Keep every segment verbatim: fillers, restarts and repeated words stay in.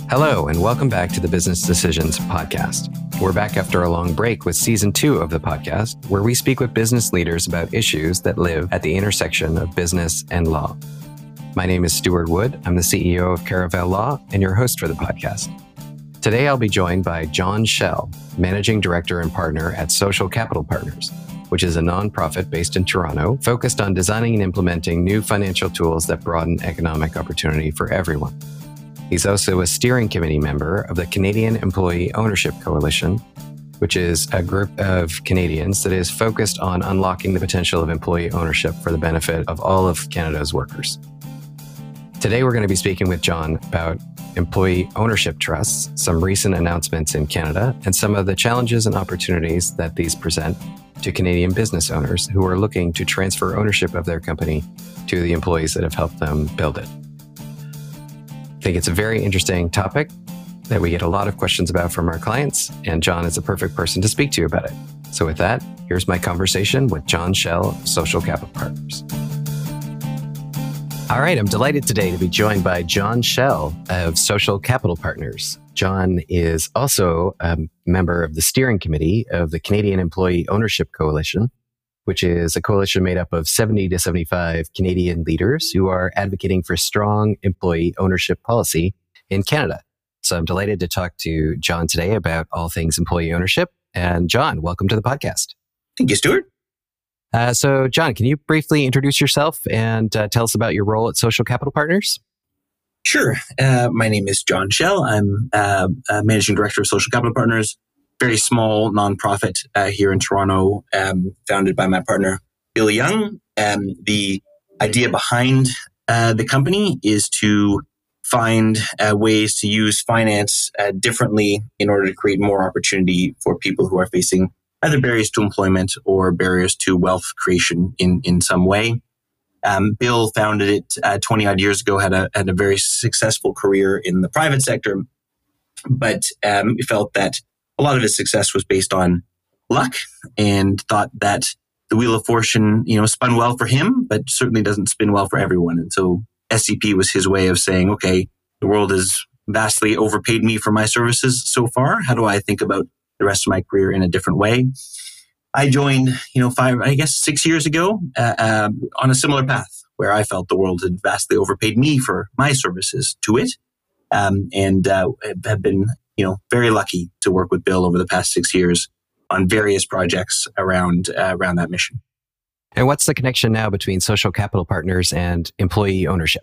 Hello, and welcome back to the Business Decisions podcast. We're back after a long break with season two of the podcast, where we speak with business leaders about issues that live at the intersection of business and law. My name is Stuart Wood. I'm the C E O of Caravel Law and your host for the podcast. Today, I'll be joined by John Schell, Managing Director and Partner at Social Capital Partners, which is a nonprofit based in Toronto focused on designing and implementing new financial tools that broaden economic opportunity for everyone. He's also a steering committee member of the Canadian Employee Ownership Coalition, which is a group of Canadians that is focused on unlocking the potential of employee ownership for the benefit of all of Canada's workers. Today, we're going to be speaking with John about employee ownership trusts, some recent announcements in Canada, and some of the challenges and opportunities that these present to Canadian business owners who are looking to transfer ownership of their company to the employees that have helped them build it. I think it's a very interesting topic that we get a lot of questions about from our clients, and John is a perfect person to speak to about it. So with that, here's my conversation with John Schell of Social Capital Partners. All right, I'm delighted today to be joined by John Schell of Social Capital Partners. John is also a member of the steering committee of the Canadian Employee Ownership Coalition, which is a coalition made up of seventy to seventy-five Canadian leaders who are advocating for strong employee ownership policy in Canada. So I'm delighted to talk to John today about all things employee ownership. And John, welcome to the podcast. Thank you, Stuart. Uh, so, John, can you briefly introduce yourself and uh, tell us about your role at Social Capital Partners? Sure. Uh, my name is John Schell. I'm uh, uh, Managing Director of Social Capital Partners, very small nonprofit uh, here in Toronto, um, founded by my partner, Bill Young. Um, the idea behind uh, the company is to find uh, ways to use finance uh, differently in order to create more opportunity for people who are facing either barriers to employment or barriers to wealth creation in, in some way. Um, Bill founded it uh, twenty odd years ago, had a, had a very successful career in the private sector, but um, he felt that a lot of his success was based on luck and thought that the Wheel of Fortune, you know, spun well for him, but certainly doesn't spin well for everyone. And so S C P was his way of saying, okay, the world has vastly overpaid me for my services so far. How do I think about the rest of my career in a different way? I joined, you know, five, I guess six years ago uh, uh, on a similar path where I felt the world had vastly overpaid me for my services to it. Um, and uh, have been, you know, very lucky to work with Bill over the past six years on various projects around, uh, around that mission. And what's the connection now between Social Capital Partners and employee ownership?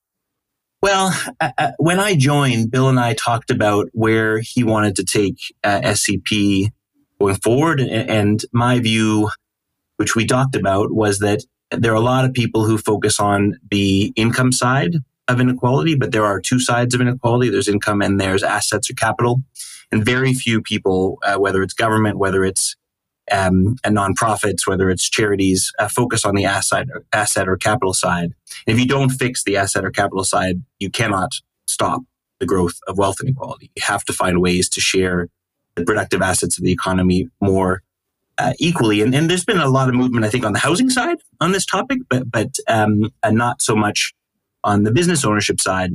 Well, uh, when I joined, Bill and I talked about where he wanted to take uh, S C P going forward. And my view, which we talked about, was that there are a lot of people who focus on the income side of inequality, but there are two sides of inequality. There's income and there's assets or capital. And very few people, uh, whether it's government, whether it's um, and nonprofits, whether it's charities, uh, focus on the asset or, asset or capital side. And if you don't fix the asset or capital side, you cannot stop the growth of wealth inequality. You have to find ways to share the productive assets of the economy more uh, equally. And, and there's been a lot of movement, I think, on the housing side on this topic, but but um, and not so much on the business ownership side.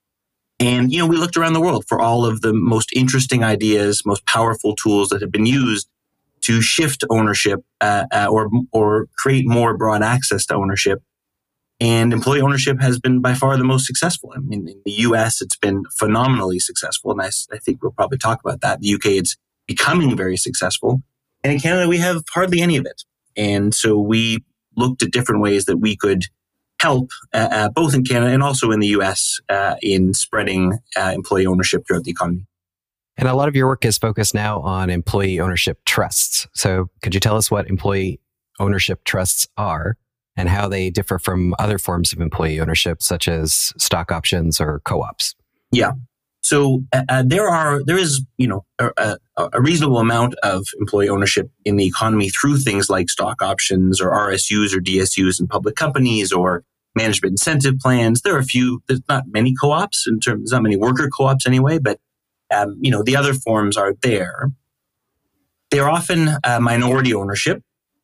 And, you know, we looked around the world for all of the most interesting ideas, most powerful tools that have been used to shift ownership uh, uh, or or create more broad access to ownership. And employee ownership has been by far the most successful. I mean, in the U S, it's been phenomenally successful. And I, I think we'll probably talk about that. In the U K, it's becoming very successful. And in Canada, we have hardly any of it. And so we looked at different ways that we could help, uh, uh, both in Canada and also in the U S, uh, in spreading uh, employee ownership throughout the economy. And a lot of your work is focused now on employee ownership trusts. So could you tell us what employee ownership trusts are and how they differ from other forms of employee ownership, such as stock options or co-ops? Yeah. So uh, there are there is you know a, a, a reasonable amount of employee ownership in the economy through things like stock options or R S Us or D S Us in public companies or management incentive plans. There are a few. There's not many co-ops in terms. There's not many worker co-ops anyway. But um, you know the other forms are there. They're often uh, minority ownership.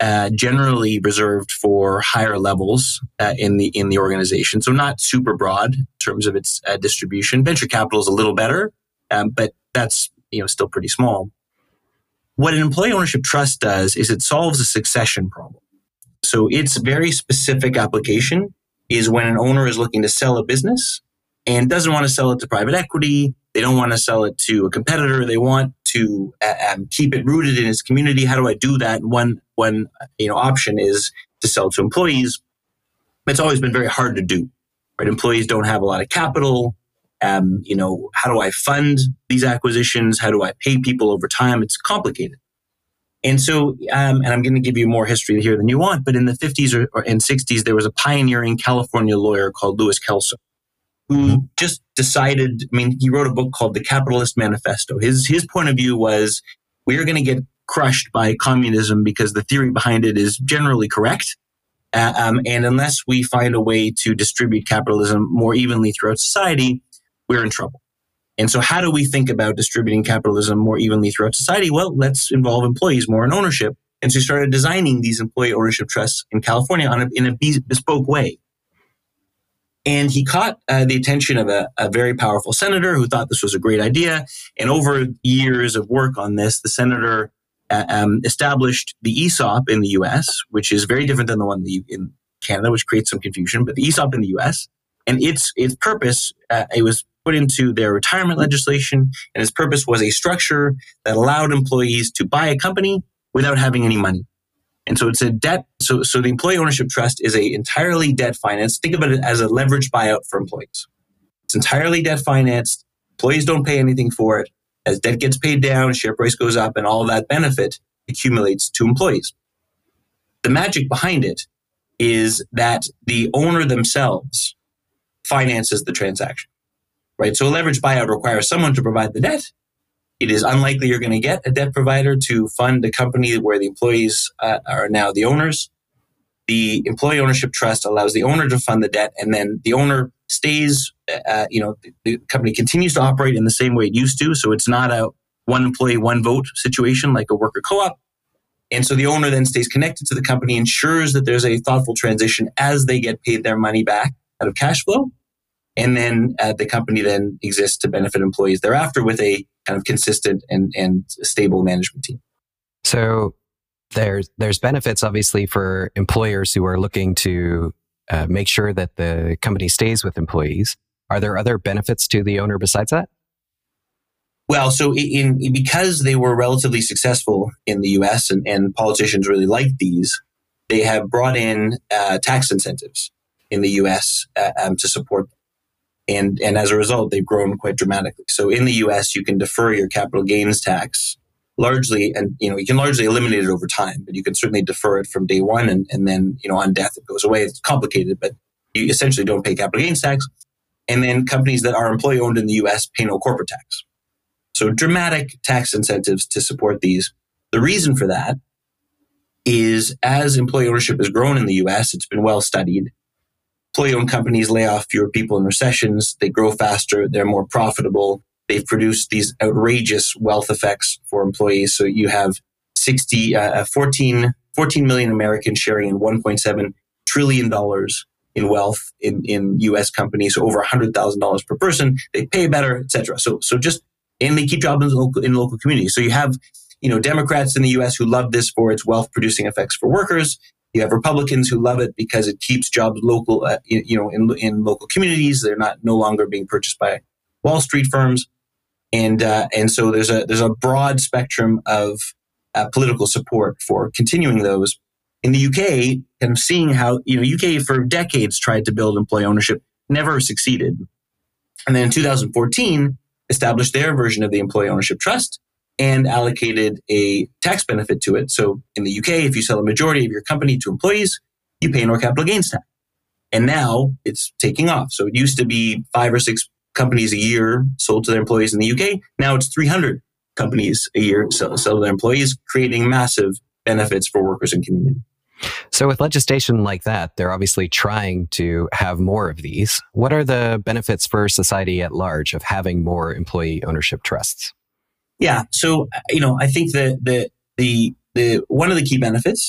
uh, generally reserved for higher levels uh, in the in the organization. So not super broad in terms of its uh, distribution. Venture capital is a little better, um, but that's you know still pretty small. What an employee ownership trust does is it solves a succession problem. So its very specific application is when an owner is looking to sell a business and doesn't want to sell it to private equity. They don't want to sell it to a competitor. They want to uh, um, keep it rooted in its community. How do I do that? One one you know option is to sell to employees. It's always been very hard to do. Right? Employees don't have a lot of capital. Um, you know, how do I fund these acquisitions? How do I pay people over time? It's complicated. And so, um, and I'm going to give you more history here than you want, but in the fifties or, or and sixties, there was a pioneering California lawyer called Louis Kelso, who mm-hmm. just decided, I mean, he wrote a book called The Capitalist Manifesto. His, his point of view was, we are going to get crushed by communism because the theory behind it is generally correct. Uh, um, and unless we find a way to distribute capitalism more evenly throughout society, we're in trouble. And so how do we think about distributing capitalism more evenly throughout society? Well, let's involve employees more in ownership. And so he started designing these employee ownership trusts in California on a, in a bespoke way. And he caught uh, the attention of a, a very powerful senator who thought this was a great idea. And over years of work on this, the senator uh, um, established the E S O P in the U S, which is very different than the one in Canada, which creates some confusion. But the E S O P in the U S, and its its purpose, uh, it was put into their retirement legislation, and its purpose was a structure that allowed employees to buy a company without having any money. And so it's a debt. So, so the employee ownership trust is a entirely debt financed. Think about it as a leveraged buyout for employees. It's entirely debt financed. Employees don't pay anything for it. As debt gets paid down, share price goes up, and all that benefit accumulates to employees. The magic behind it is that the owner themselves finances the transaction, right? So a leveraged buyout requires someone to provide the debt. It is unlikely you're going to get a debt provider to fund a company where the employees uh, are now the owners. The employee ownership trust allows the owner to fund the debt, and then the owner stays, uh, you know, the, the company continues to operate in the same way it used to. So it's not a one employee, one vote situation like a worker co-op. And so the owner then stays connected to the company, ensures that there's a thoughtful transition as they get paid their money back out of cash flow. And then uh, the company then exists to benefit employees thereafter with a kind of consistent and, and stable management team. So there's there's benefits, obviously, for employers who are looking to uh, make sure that the company stays with employees. Are there other benefits to the owner besides that? Well, so in, in because they were relatively successful in the U S and, and politicians really liked these, they have brought in uh, tax incentives in the U S uh, um, to support them. And, and as a result, they've grown quite dramatically. So in the U S, you can defer your capital gains tax largely, and you know you can largely eliminate it over time, but you can certainly defer it from day one, and, and then you know on death it goes away. It's complicated, but you essentially don't pay capital gains tax. And then companies that are employee owned in the U S pay no corporate tax. So dramatic tax incentives to support these. The reason for that is as employee ownership has grown in the U S, it's been well studied. Employee-owned companies lay off fewer people in recessions. They grow faster. They're more profitable. They've produced these outrageous wealth effects for employees. So you have sixty, uh, fourteen, fourteen million Americans sharing in one point seven trillion dollars in wealth in, in U S companies, so over one hundred thousand dollars per person. They pay better, et cetera. So, so just, and they keep jobs in local, in local communities. So you have, you know, Democrats in the U S who love this for its wealth-producing effects for workers. You have Republicans who love it because it keeps jobs local, uh, you know, in in local communities. They're not no longer being purchased by Wall Street firms, and uh, and so there's a there's a broad spectrum of uh, political support for continuing those. In the U K, kind of seeing how you know U K for decades tried to build employee ownership, never succeeded, and then in two thousand fourteen established their version of the employee ownership trust and allocated a tax benefit to it. So in the U K, if you sell a majority of your company to employees, you pay no capital gains tax. And now it's taking off. So it used to be five or six companies a year sold to their employees in the U K. Now it's three hundred companies a year sell, sell to their employees, creating massive benefits for workers and community. So with legislation like that, they're obviously trying to have more of these. What are the benefits for society at large of having more employee ownership trusts? Yeah. So, you know, I think that the, the, the, one of the key benefits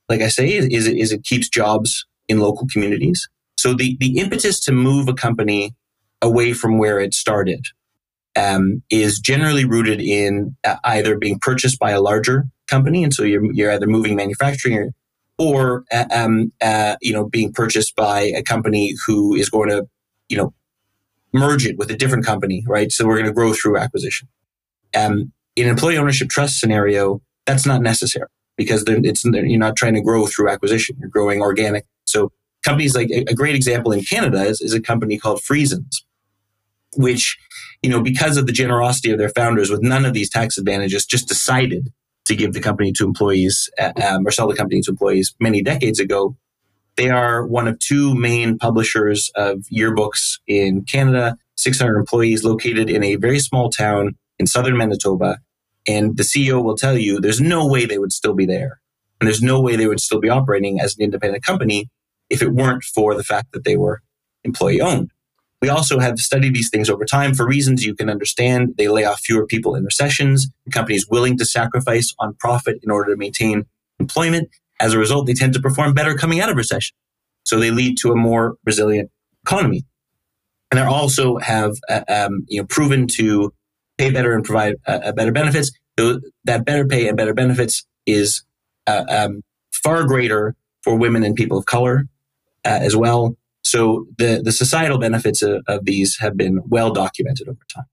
like I say, is, is it keeps jobs in local communities. So the, the impetus to move a company away from where it started um, is generally rooted in uh, either being purchased by a larger company, and so you're you're either moving manufacturing or, or uh, um, uh, you know being purchased by a company who is going to you know merge it with a different company, right? So we're going to grow through acquisition. Um, in an employee ownership trust scenario, that's not necessary because it's you're not trying to grow through acquisition; you're growing organic. So companies like a great example in Canada is, is a company called Friesens, which, you know, because of the generosity of their founders with none of these tax advantages, just decided to give the company to employees um, or sell the company to employees many decades ago. They are one of two main publishers of yearbooks in Canada, six hundred employees located in a very small town in southern Manitoba. And the C E O will tell you there's no way they would still be there. And there's no way they would still be operating as an independent company if it weren't for the fact that they were employee owned. We also have studied these things over time for reasons you can understand. They lay off fewer people in recessions. The company is willing to sacrifice on profit in order to maintain employment. As a result, they tend to perform better coming out of recession. So they lead to a more resilient economy. And they also have uh, um, you know, proven to pay better and provide uh, better benefits. Though that better pay and better benefits is uh, um, far greater for women and people of color uh, as well. So the, the societal benefits of, of these have been well documented over time.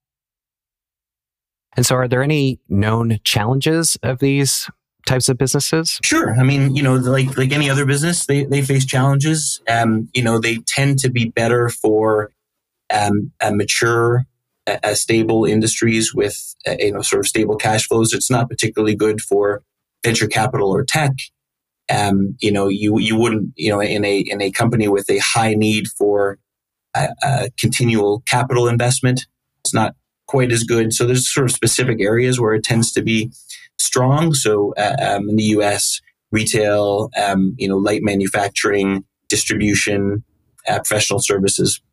And so are there any known challenges of these types of businesses? Sure. I mean, you know, like like any other business, they, they face challenges. Um, you know, they tend to be better for um, a mature, a, a stable industries with, uh, you know, sort of stable cash flows. It's not particularly good for venture capital or tech. Um, you know, you you wouldn't, you know, in a in a company with a high need for a, a continual capital investment, it's not quite as good. So there's sort of specific areas where it tends to be strong. So uh, um, in the U S, retail, um, you know, light manufacturing, distribution, uh, professional services.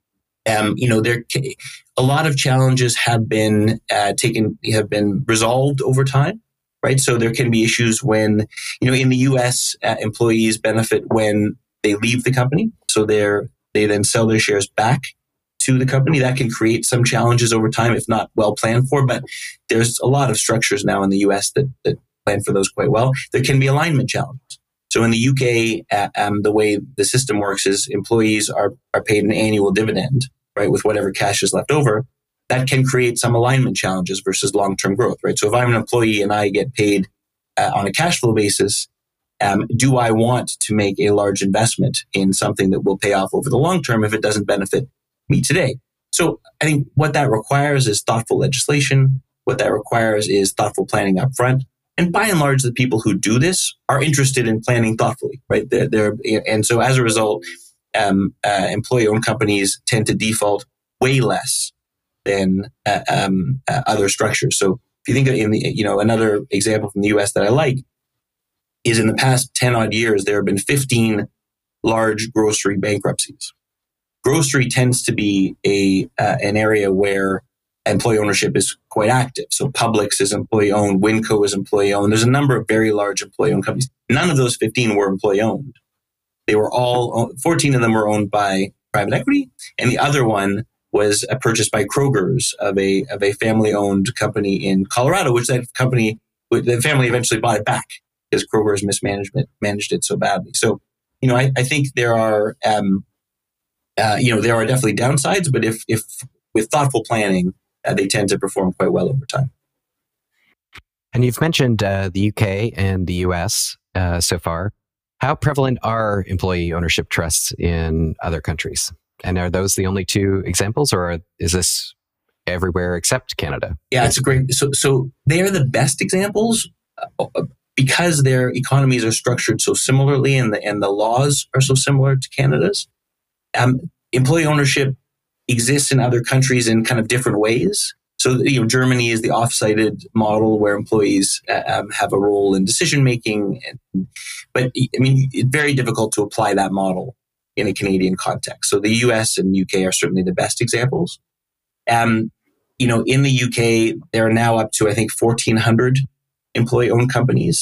Um, you know, there a lot of challenges have been uh, taken, have been resolved over time. Right. So there can be issues when, you know, in the U S, uh, employees benefit when they leave the company. So they're, they then sell their shares back to the company. That can create some challenges over time, if not well planned for. But there's a lot of structures now in the U S that, that plan for those quite well. There can be alignment challenges. So in the U K, uh, um, the way the system works is employees are, are paid an annual dividend, right, with whatever cash is left over. That can create some alignment challenges versus long-term growth, right? So if I'm an employee and I get paid uh, on a cash flow basis, um, do I want to make a large investment in something that will pay off over the long term if it doesn't benefit me today? So I think what that requires is thoughtful legislation. What that requires is thoughtful planning up front. And by and large, the people who do this are interested in planning thoughtfully, right? They're, they're, and so as a result, um, uh, employee-owned companies tend to default way less than uh, um, uh, other structures. So if you think of in the, you know, another example from the U S that I like is in the past ten odd years, there have been fifteen large grocery bankruptcies. Grocery tends to be a uh, an area where employee ownership is quite active. So Publix is employee owned, Winco is employee owned. There's a number of very large employee owned companies. None of those fifteen were employee owned. They were all, fourteen of them were owned by private equity, and the other one was uh, purchased by Kroger's of a of a family-owned company in Colorado, which that company, the family eventually bought it back because Kroger's mismanagement managed it so badly. So, you know, I, I think there are, um, uh, you know, there are definitely downsides, but if if with thoughtful planning, uh, they tend to perform quite well over time. And you've mentioned uh, the U K and the U S uh, so far. How prevalent are employee ownership trusts in other countries? And are those the only two examples, or is this everywhere except Canada? Yeah, it's a great. So, so they are the best examples uh, because their economies are structured so similarly, and the and the laws are so similar to Canada's. Um, employee ownership exists in other countries in kind of different ways. So, you know, Germany is the off-sited model where employees uh, um, have a role in decision making, and, but I mean, it's very difficult to apply that model in a Canadian context. So the U S and U K are certainly the best examples. Um, you know, in the U K, there are now up to, I think, fourteen hundred employee-owned companies.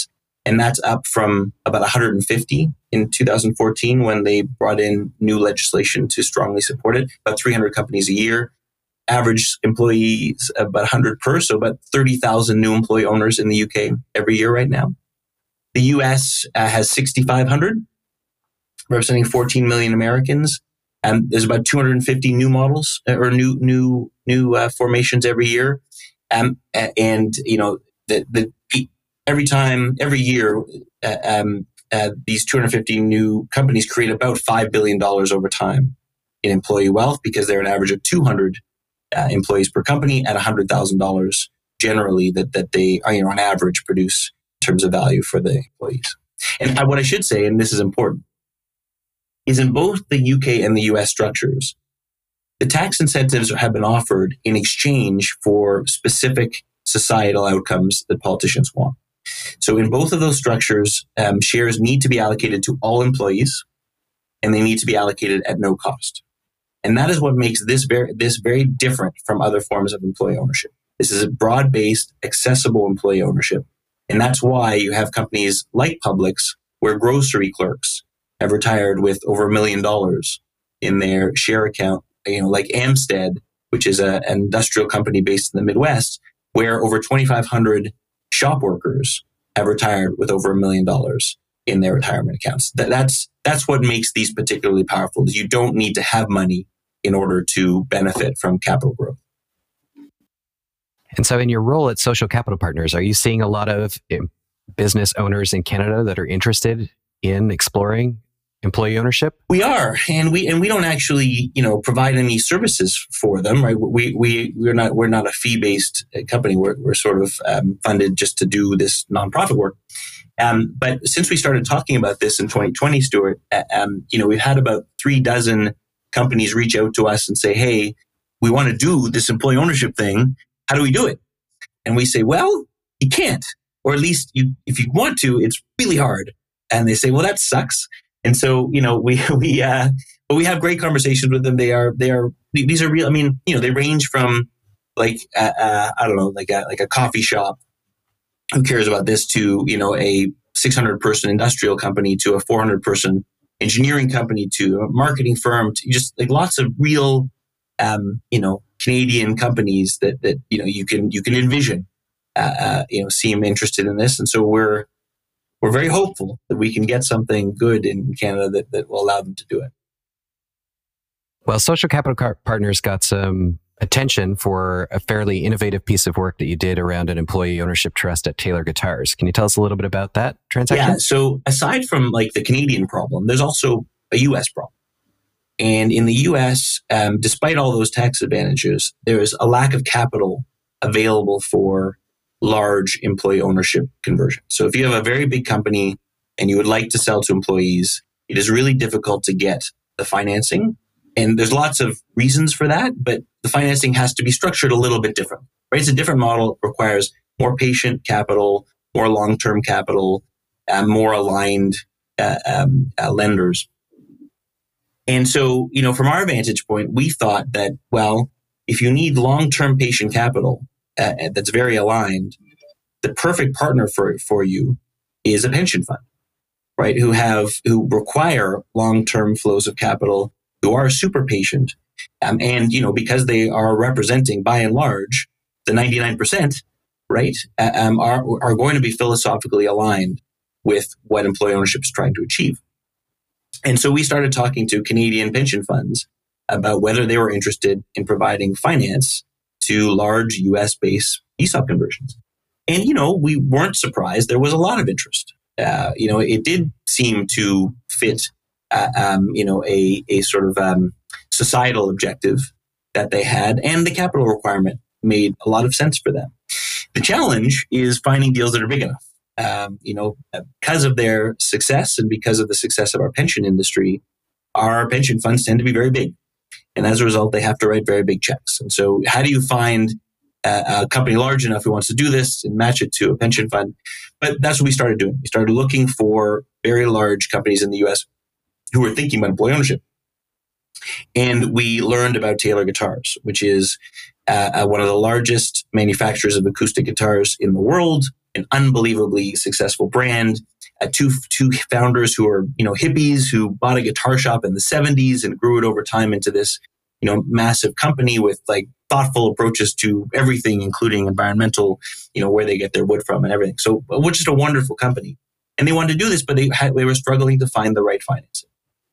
And that's up from about one hundred fifty in two thousand fourteen when they brought in new legislation to strongly support it. About three hundred companies a year. Average employees about one hundred per, so about thirty thousand new employee owners in the U K every year right now. The U S uh, has six thousand five hundred, representing fourteen million Americans. Um, there's about two hundred fifty new models uh, or new new new uh, formations every year. Um, and, you know, the, the every time, every year, uh, um, uh, these two hundred fifty new companies create about five billion dollars over time in employee wealth because they're an average of two hundred uh, employees per company at one hundred thousand dollars generally that, that they, you know, on average produce in terms of value for the employees. And what I should say, and this is important, is in both the U K and the U S structures, the tax incentives have been offered in exchange for specific societal outcomes that politicians want. So in both of those structures, um, shares need to be allocated to all employees, and they need to be allocated at no cost. And that is what makes this very, this very different from other forms of employee ownership. This is a broad-based, accessible employee ownership. And that's why you have companies like Publix, where grocery clerks have retired with over a million dollars in their share account, you know, like Amstead, which is a, an industrial company based in the Midwest, where over twenty-five hundred shop workers have retired with over a million dollars in their retirement accounts. That, that's that's what makes these particularly powerful. Is you don't need to have money in order to benefit from capital growth. And so in your role at Social Capital Partners, are you seeing a lot of business owners in Canada that are interested in exploring employee ownership? We are, and we and we don't actually, you know, provide any services for them, right? We we we're not we're not a fee-based company. We're we're sort of um, funded just to do this nonprofit work. Um, but since we started talking about this in twenty twenty, Stuart, uh, um, you know, we've had about three dozen companies reach out to us and say, "Hey, we want to do this employee ownership thing. How do we do it?" And we say, "Well, you can't, or at least you, if you want to, it's really hard." And they say, "Well, that sucks." And so, you know, we we uh, but we have great conversations with them. They are they are these are real. I mean, you know, they range from like uh, uh, I don't know, like a like a coffee shop who cares about this to, you know, a six hundred person industrial company to a four hundred person engineering company to a marketing firm to just like lots of real, um, you know, Canadian companies that that you know you can you can envision, uh, uh, you know, seem interested in this. And so we're. We're very hopeful that we can get something good in Canada that, that will allow them to do it. Well, Social Capital Partners got some attention for a fairly innovative piece of work that you did around an employee ownership trust at Taylor Guitars. Can you tell us a little bit about that transaction? Yeah, so aside from like the Canadian problem, there's also a U S problem. And in the U S, um, despite all those tax advantages, there is a lack of capital available for large employee ownership conversion. So if you have a very big company and you would like to sell to employees, it is really difficult to get the financing. And there's lots of reasons for that, but the financing has to be structured a little bit different, right? It's a different model. It requires more patient capital, more long-term capital, uh, more aligned uh, um, uh, lenders. And so, you know, from our vantage point, we thought that, well, if you need long-term patient capital, Uh, that's very aligned, the perfect partner for for you is a pension fund, right? Who have who require long-term flows of capital, who are super patient, um, and you know because they are representing by and large the ninety-nine percent, right? Uh, um, are are going to be philosophically aligned with what employee ownership is trying to achieve. And so we started talking to Canadian pension funds about whether they were interested in providing finance to large U S-based E S O P conversions. And, you know, we weren't surprised. There was a lot of interest. Uh, you know, it did seem to fit, uh, um, you know, a, a sort of um, societal objective that they had. And the capital requirement made a lot of sense for them. The challenge is finding deals that are big enough. Um, you know, because of their success and because of the success of our pension industry, our pension funds tend to be very big. And as a result, they have to write very big checks. And so how do you find a, a company large enough who wants to do this and match it to a pension fund? But that's what we started doing. We started looking for very large companies in the U S who were thinking about employee ownership. And we learned about Taylor Guitars, which is uh, uh, one of the largest manufacturers of acoustic guitars in the world, an unbelievably successful brand. Uh, two two founders who are, you know, hippies who bought a guitar shop in the seventies and grew it over time into this, you know, massive company with like thoughtful approaches to everything, including environmental, you know, where they get their wood from and everything. So, which is a wonderful company. And they wanted to do this, but they had, they were struggling to find the right financing.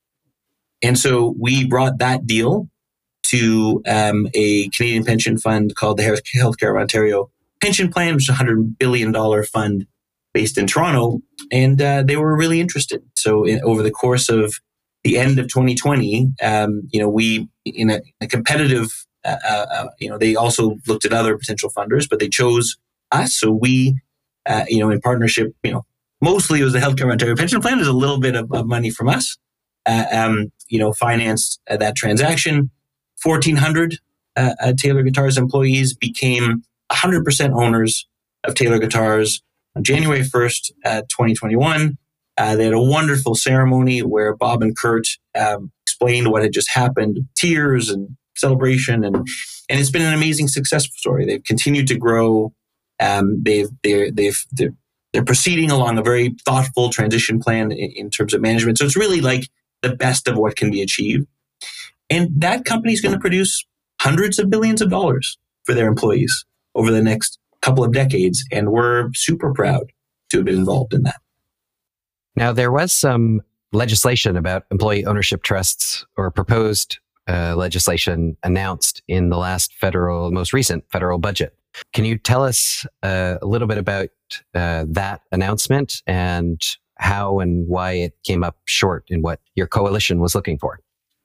And so we brought that deal to um, a Canadian pension fund called the Healthcare of Ontario Pension Plan, which is a one hundred billion dollars fund based in Toronto. And uh, they were really interested. So in, over the course of the end of twenty twenty, um, you know, we, in a, a competitive, uh, uh, you know, they also looked at other potential funders, but they chose us. So we, uh, you know, in partnership, you know, mostly it was the Healthcare of Ontario Pension Plan. There's a little bit of, of money from us. Uh, um, you know, financed uh, that transaction. fourteen hundred uh, uh, Taylor Guitars employees became one hundred percent owners of Taylor Guitars on January first, uh, twenty twenty-one. Uh, they had a wonderful ceremony where Bob and Kurt um, explained what had just happened, tears and celebration, and and it's been an amazing success story. They've continued to grow. Um, they've they're they've they're, they're proceeding along a very thoughtful transition plan in, in terms of management. So it's really like the best of what can be achieved. And that company is going to produce hundreds of billions of dollars for their employees over the next couple of decades. And we're super proud to have been involved in that. Now, there was some legislation about employee ownership trusts, or proposed uh, legislation announced in the last federal, most recent federal budget. Can you tell us uh, a little bit about uh, that announcement and how and why it came up short in what your coalition was looking for?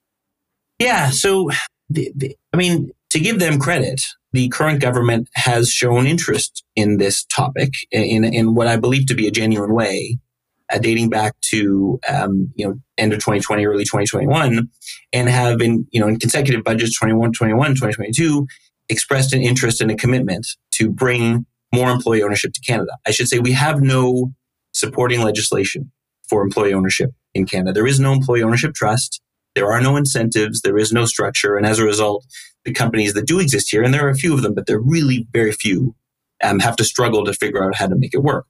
Yeah, so, the, the, I mean, to give them credit, the current government has shown interest in this topic in, in what I believe to be a genuine way, uh, dating back to, um, you know, end of twenty twenty, early twenty twenty-one, and have been, you know, in consecutive budgets, twenty-one, twenty-one, twenty twenty-two, expressed an interest and a commitment to bring more employee ownership to Canada. I should say we have no supporting legislation for employee ownership in Canada. There is no employee ownership trust. There are no incentives. There is no structure. And as a result, the companies that do exist here, and there are a few of them, but they're really very few, um, have to struggle to figure out how to make it work.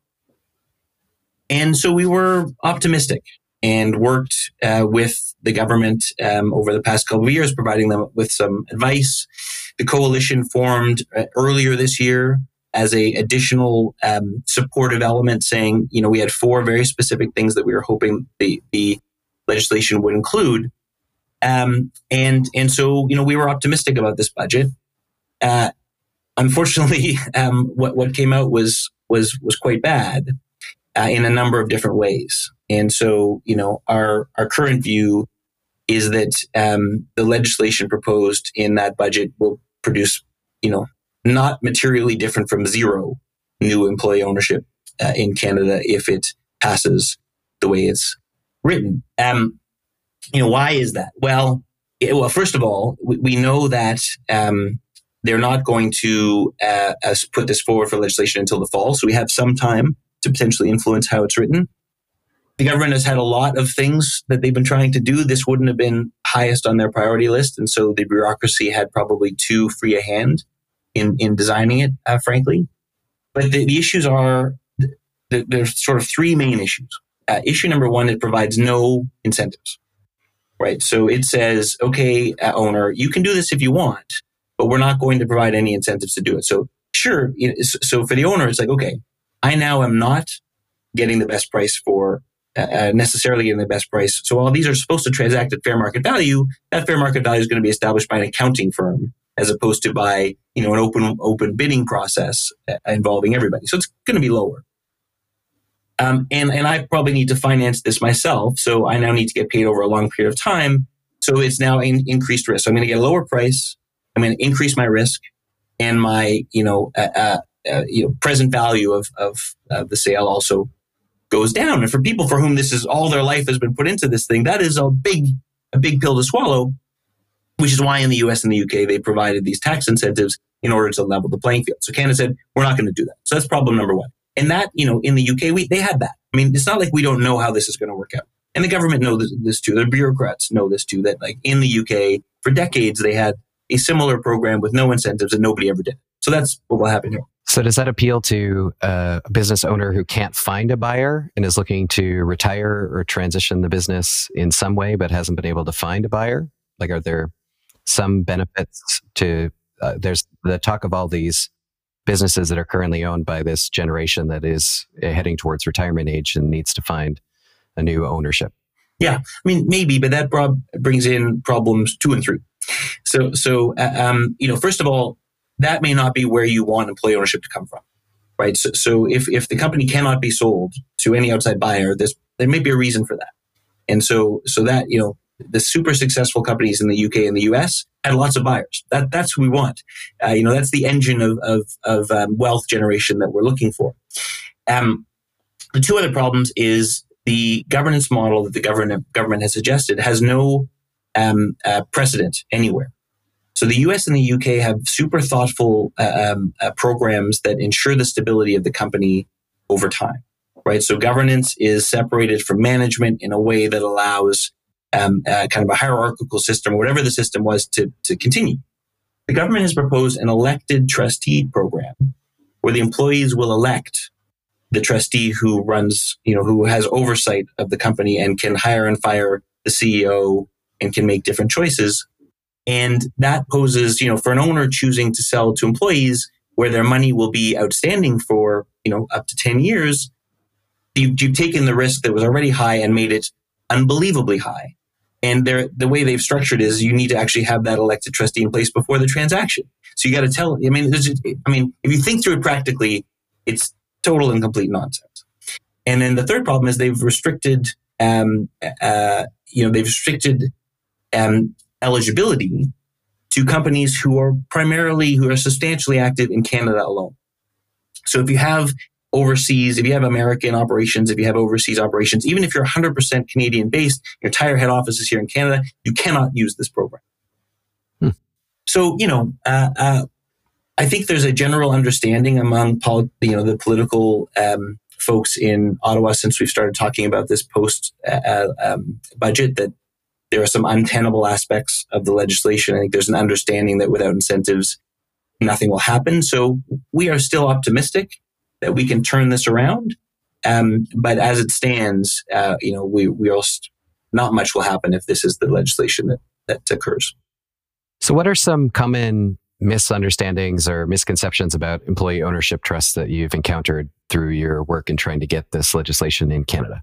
And so we were optimistic and worked uh, with the government um, over the past couple of years, providing them with some advice. The coalition formed uh, earlier this year as a additional um, supportive element, saying, you know, we had four very specific things that we were hoping the, the legislation would include. Um, and, and so, you know, we were optimistic about this budget. Uh, unfortunately, um, what, what came out was, was, was quite bad uh, in a number of different ways. And so, you know, our, our current view is that um, the legislation proposed in that budget will produce, you know, not materially different from zero new employee ownership uh, in Canada if it passes the way it's written. Um, you know, why is that? Well, it, well, first of all, we, we know that um, they're not going to uh, uh, put this forward for legislation until the fall, so we have some time to potentially influence how it's written. The government has had a lot of things that they've been trying to do. This wouldn't have been highest on their priority list, and so the bureaucracy had probably too free a hand in, in designing it, uh, frankly. But the, the issues are, the, there's sort of three main issues. Uh, issue number one, it provides no incentives, right? So it says, okay, uh, owner, you can do this if you want, but we're not going to provide any incentives to do it. So sure, you know, so for the owner, it's like, okay, I now am not getting the best price for, uh, necessarily getting the best price. So while these are supposed to transact at fair market value, that fair market value is going to be established by an accounting firm, as opposed to by, you know, an open open bidding process involving everybody. So it's going to be lower. Um, and, and I probably need to finance this myself. So I now need to get paid over a long period of time. So it's now in, increased risk. So I'm going to get a lower price. I'm going to increase my risk and my, you know, uh, uh, uh, you know, present value of, of uh, the sale also goes down. And for people for whom this is all their life has been put into this thing, that is a big, a big pill to swallow. Which is why in the U S and the U K, they provided these tax incentives in order to level the playing field. So Canada said, we're not going to do that. So that's problem number one. And that, you know, in the U K, we they had that. I mean, it's not like we don't know how this is going to work out. And the government knows this, this too. The bureaucrats know this too, that like in the U K, for decades, they had a similar program with no incentives and nobody ever did. So that's what will happen here. So does that appeal to a business owner who can't find a buyer and is looking to retire or transition the business in some way, but hasn't been able to find a buyer? Like, are there some benefits to, uh, there's the talk of all these businesses that are currently owned by this generation that is heading towards retirement age and needs to find a new ownership. Yeah, I mean, maybe, but that prob- brings in problems two and three. So, so uh, um, you know, first of all, that may not be where you want employee ownership to come from, right? So, so if, if the company cannot be sold to any outside buyer, there's, there may be a reason for that. And so, so that, you know, the super successful companies in the U K and the U S had lots of buyers. That, that's who we want. Uh, you know, that's the engine of, of, of um, wealth generation that we're looking for. Um, the two other problems is the governance model that the government, government has suggested has no um, uh, precedent anywhere. So the U S and the U K have super thoughtful uh, um, uh, programs that ensure the stability of the company over time, right? So governance is separated from management in a way that allows um, uh, kind of a hierarchical system, whatever the system was, to, to continue. The government has proposed an elected trustee program where the employees will elect the trustee who runs, you know, who has oversight of the company and can hire and fire the C E O and can make different choices. And that poses, you know, for an owner choosing to sell to employees where their money will be outstanding for, you know, up to ten years, you, you've taken the risk that was already high and made it unbelievably high. And the way they've structured is you need to actually have that elected trustee in place before the transaction. So you got to tell, I mean, just, I mean, if you think through it practically, it's total and complete nonsense. And then the third problem is they've restricted, um, uh, you know, they've restricted, um, eligibility to companies who are primarily, who are substantially active in Canada alone. So if you have overseas, if you have American operations, if you have overseas operations, even if you're one hundred percent Canadian based, your entire head office is here in Canada, you cannot use this program. Hmm. So, you know, uh, uh, I think there's a general understanding among pol- you know, the political um, folks in Ottawa since we've started talking about this post uh, um, budget that there are some untenable aspects of the legislation. I think there's an understanding that without incentives, nothing will happen. So we are still optimistic that we can turn this around. Um, but as it stands, uh, you know, we, we also, not much will happen if this is the legislation that, that occurs. So what are some common misunderstandings or misconceptions about employee ownership trusts that you've encountered through your work in trying to get this legislation in Canada?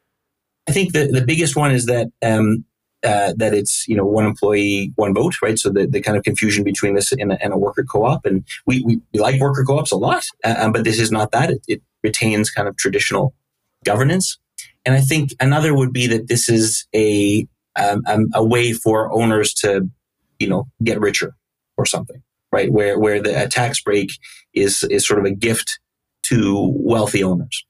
I think the, the biggest one is that um, Uh, that it's, you know, one employee, one vote, right? So the, the kind of confusion between this and a, and a worker co-op. And we, we, we like worker co-ops a lot, uh, but this is not that. It, it retains kind of traditional governance. And I think another would be that this is a, um, um, a way for owners to, you know, get richer or something, right? Where, where the a tax break is, is sort of a gift to wealthy owners.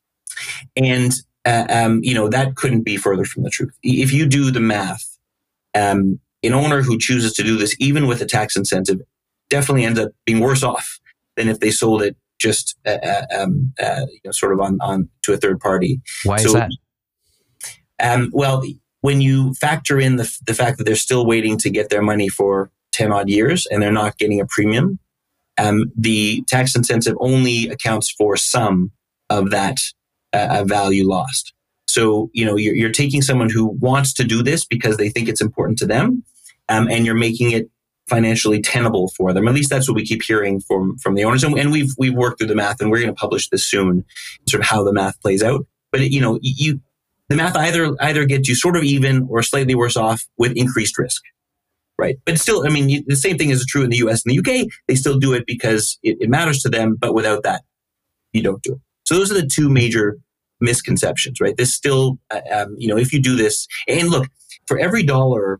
And Uh, um, you know, that couldn't be further from the truth. If you do the math, um, an owner who chooses to do this, even with a tax incentive, definitely ends up being worse off than if they sold it just uh, um, uh, you know, sort of on, on to a third party. Why so, is that? Um, well, when you factor in the, the fact that they're still waiting to get their money for ten odd years and they're not getting a premium, um, the tax incentive only accounts for some of that uh, value lost. So, you know, you're, you're taking someone who wants to do this because they think it's important to them, um, and you're making it financially tenable for them. At least that's what we keep hearing from, from the owners. And, and we've, we've worked through the math, and we're going to publish this soon, sort of how the math plays out. But, it, you know, you, the math either, either gets you sort of even or slightly worse off with increased risk, right? But still, I mean, you, the same thing is true in the U S and the U K. They still do it because it, it matters to them, but without that, you don't do it. So those are the two major misconceptions, right? This still, uh, um, you know, if you do this, and look, for every dollar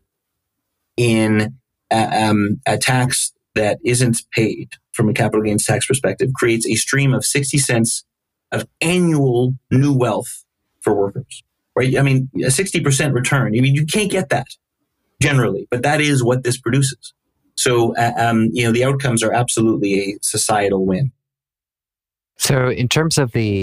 in uh, um, a tax that isn't paid from a capital gains tax perspective, creates a stream of sixty cents of annual new wealth for workers, right? I mean, a sixty percent return. I mean, you can't get that generally, but that is what this produces. So, uh, um, you know, the outcomes are absolutely a societal win. So in terms of the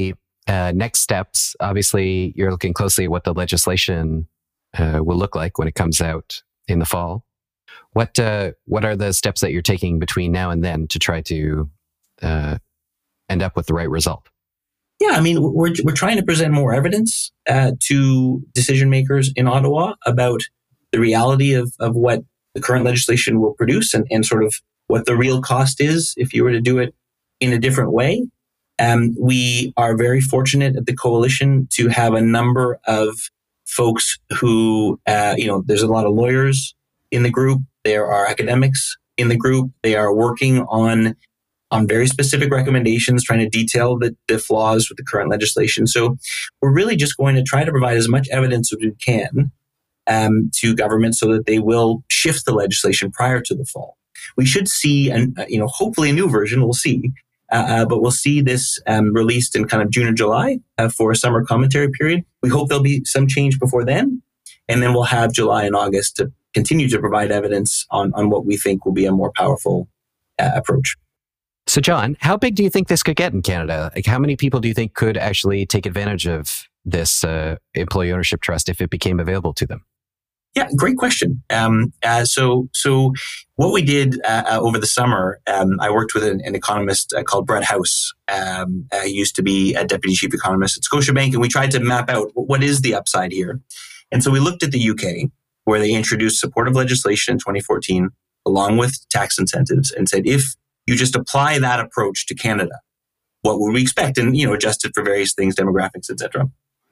uh, next steps, obviously, you're looking closely at what the legislation uh, will look like when it comes out in the fall. What uh, what are the steps that you're taking between now and then to try to uh, end up with the right result? Yeah, I mean, we're we're trying to present more evidence uh, to decision makers in Ottawa about the reality of of what the current legislation will produce and, and sort of what the real cost is if you were to do it in a different way. Um, we are very fortunate at the coalition to have a number of folks who, uh, you know, there's a lot of lawyers in the group. There are academics in the group. They are working on on very specific recommendations, trying to detail the, the flaws with the current legislation. So we're really just going to try to provide as much evidence as we can um, to government so that they will shift the legislation prior to the fall. We should see, an, uh, you know, hopefully a new version, we'll see, uh, uh, but we'll see this um, released in kind of June or July uh, for a summer commentary period. We hope there'll be some change before then, and then we'll have July and August to continue to provide evidence on, on what we think will be a more powerful uh, approach. So, John, how big do you think this could get in Canada? Like, how many people do you think could actually take advantage of this uh, employee ownership trust if it became available to them? Yeah, great question. Um, uh, so, so what we did uh, uh, over the summer, um, I worked with an, an economist uh, called Brett House. Um, uh, he used to be a deputy chief economist at Scotiabank, and we tried to map out what is the upside here. And so we looked at the U K, where they introduced supportive legislation in twenty fourteen, along with tax incentives, and said, if you just apply that approach to Canada, what would we expect? And, you know, adjusted for various things, demographics, et cetera.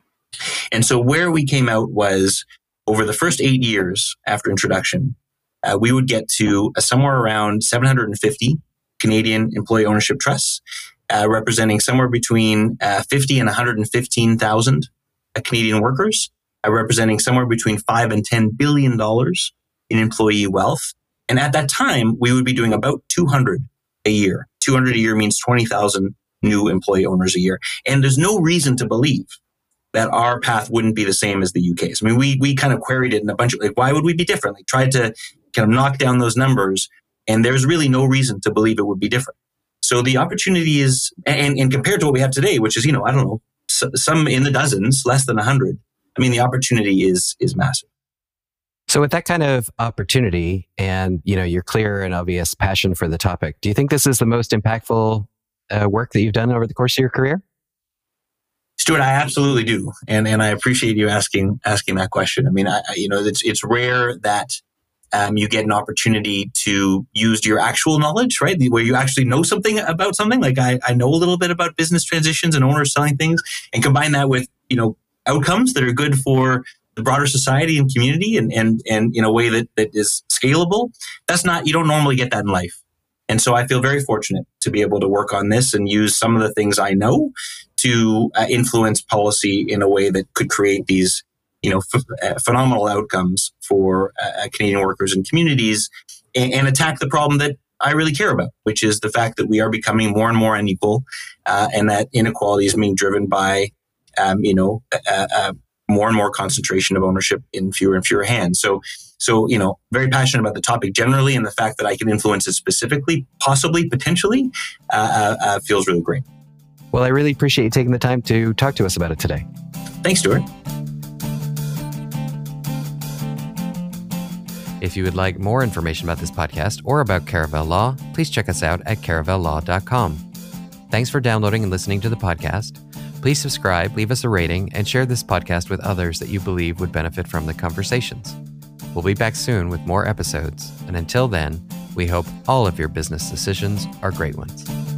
And so where we came out was over the first eight years after introduction, uh, we would get to uh, somewhere around seven hundred fifty Canadian employee ownership trusts, uh, representing somewhere between uh, fifty and one hundred fifteen thousand uh, Canadian workers, uh, representing somewhere between five and ten billion dollars in employee wealth. And at that time, we would be doing about two hundred a year. two hundred a year means twenty thousand new employee owners a year. And there's no reason to believe that our path wouldn't be the same as the U K's. I mean, we we kind of queried it in a bunch of, like, why would we be different? Like, tried to kind of knock down those numbers, and there's really no reason to believe it would be different. So the opportunity is, and, and compared to what we have today, which is, you know, I don't know, some in the dozens, less than one hundred, I mean, the opportunity is is massive. So with that kind of opportunity and, you know, your clear and obvious passion for the topic, do you think this is the most impactful uh, work that you've done over the course of your career? Stuart, I absolutely do. And and I appreciate you asking asking that question. I mean, I, I, you know, it's it's rare that um, you get an opportunity to use your actual knowledge, right? Where you actually know something about something. Like I, I know a little bit about business transitions and owners selling things, and combine that with, you know, outcomes that are good for the broader society and community, and and and in a way that, that is scalable. That's not, you don't normally get that in life. And so I feel very fortunate to be able to work on this and use some of the things I know to uh, influence policy in a way that could create these, you know, f- uh, phenomenal outcomes for uh, Canadian workers and communities, and, and attack the problem that I really care about, which is the fact that we are becoming more and more unequal, uh, and that inequality is being driven by, um, you know, uh, uh, more and more concentration of ownership in fewer and fewer hands. So, so you know, very passionate about the topic generally, and the fact that I can influence it specifically, possibly, potentially, uh, uh, feels really great. Well, I really appreciate you taking the time to talk to us about it today. Thanks, Stuart. If you would like more information about this podcast or about Caravel Law, please check us out at caravel law dot com. Thanks for downloading and listening to the podcast. Please subscribe, leave us a rating, and share this podcast with others that you believe would benefit from the conversations. We'll be back soon with more episodes, and until then, we hope all of your business decisions are great ones.